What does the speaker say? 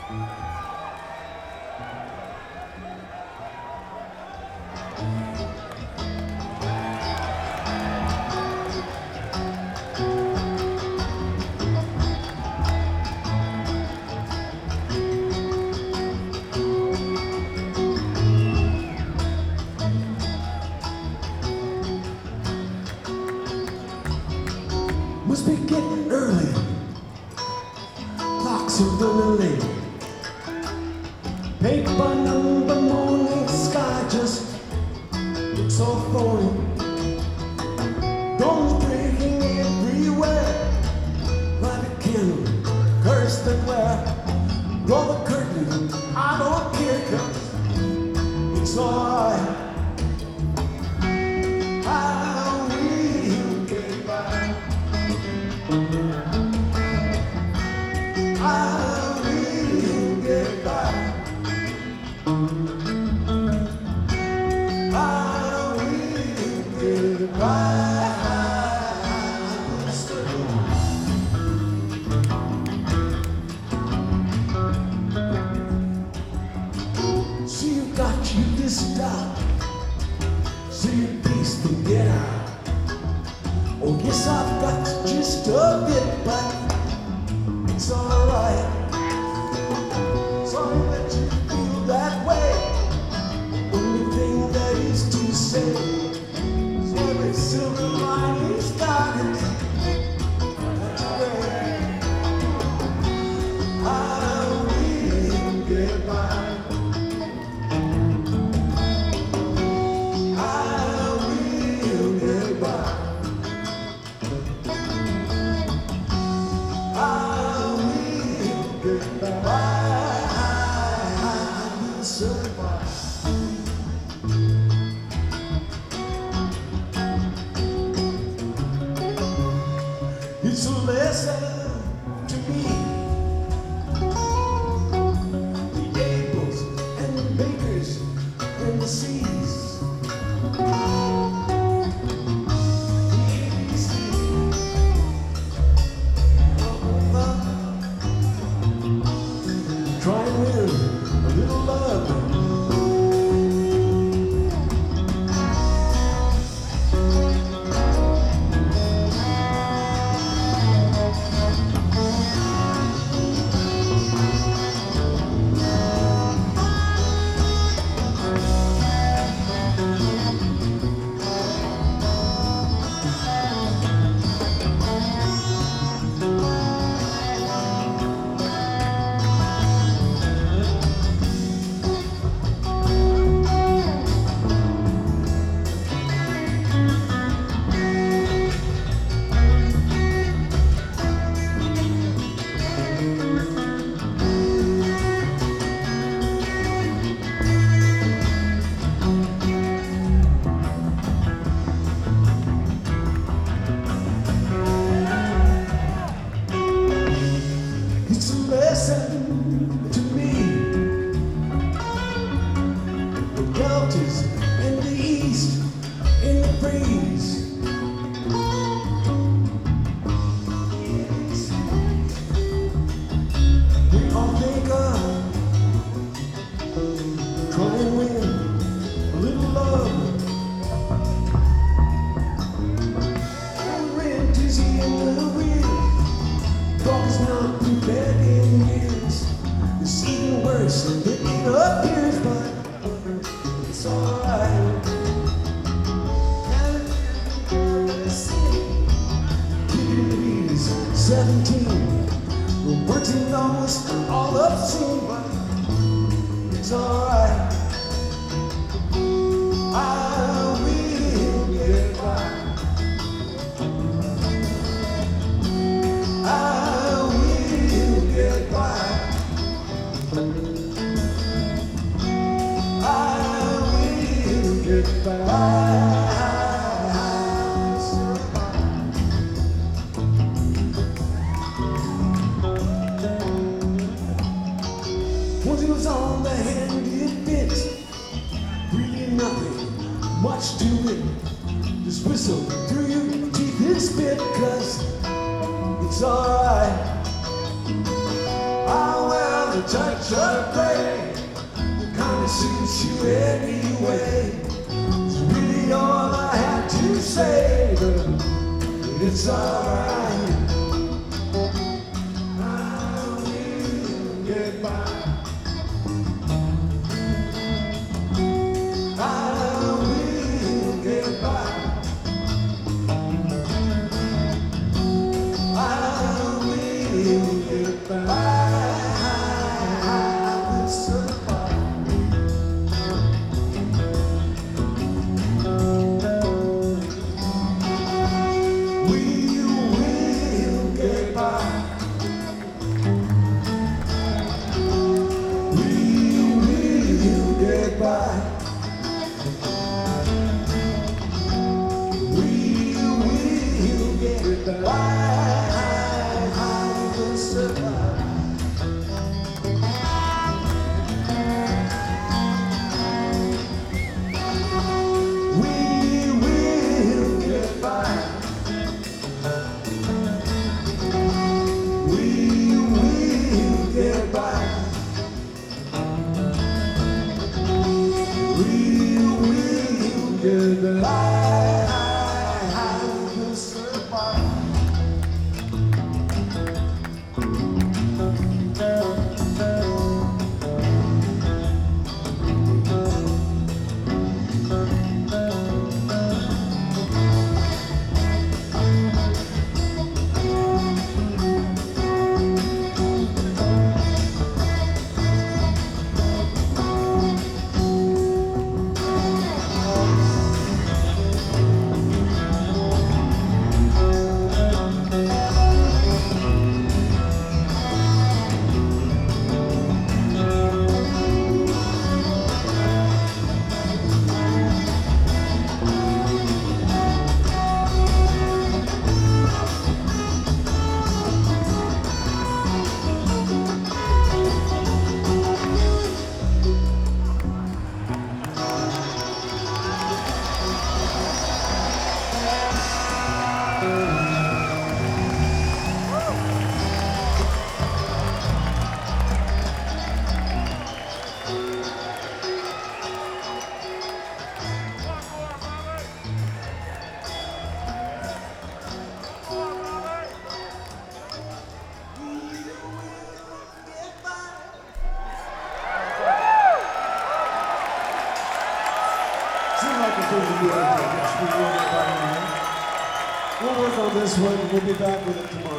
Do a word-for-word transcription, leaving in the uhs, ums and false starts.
Must be getting early. Clocks are running late. Paper number morning sky just looks so phony. Dawn's breaking everywhere. Light a candle, curse the glare. Draw the curtain, I don't care 'cause it's alright. I will get by. I will get by. I will get by. So you got you this stop. So you beast and get out. Oh yes, I've got just a bit, but it's alright. Sorry that you feel that way. Only thing that is to say is every silver lining's got it. That's great. I will get by. I will get by. I will get by. I will survive. It's a lesson to me. The Abels and the Bakers and the C's. The A B C. Try and win a little love. It's a lesson to me. The Deltas in the east, in the breeze. We all think of try and win a little love. And rent is in the wind. Dog is not prepared in years. It's even worse than it appears, but it's alright. Kid is seventeen. The words he knows all obscene, but it's alright. I will get by. I will get by. I will get by. Once he was on the hand it bit. Really nothing much to it. Just whistle through your teeth and spit, 'cause it's alright. I wear the a touch of gray. It kinda suits you anyway. It's really all I had to say, but it's alright. I will get by. I will get by. I will get by. I will survive. We will get by. We will get by. We will get by. I will survive. We will get by. We will get by. We will get by. I will survive. Seems like a pretty good idea. We'll work on this one. We'll be back with it tomorrow.